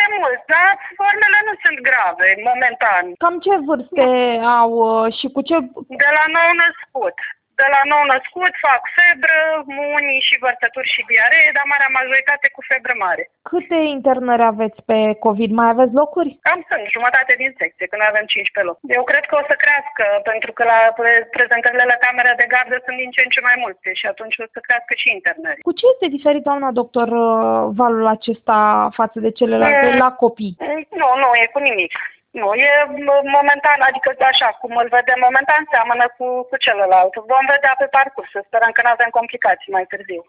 mai mult, dar formele nu sunt grave, momentan. Cam ce vârste au și cu ce... De la nou născut. De la nou născut fac febră, unii și vărsături și diaree, dar marea majoritate cu febră mare. Câte internări aveți pe COVID? Mai aveți locuri? Cam sunt, jumătate din secție, când avem 15 locuri. Eu cred că o să crească, pentru că la prezentările la camera de gardă sunt din ce în ce mai multe și atunci o să crească și internări. Cu ce este diferit, doamna doctor, valul acesta față de celelalte la copii? Nu e cu nimic. Nu, e momentan, adică așa, cum îl vedem momentan, seamănă cu celălalt. Vom vedea pe parcurs, sperăm că nu avem complicații mai târziu.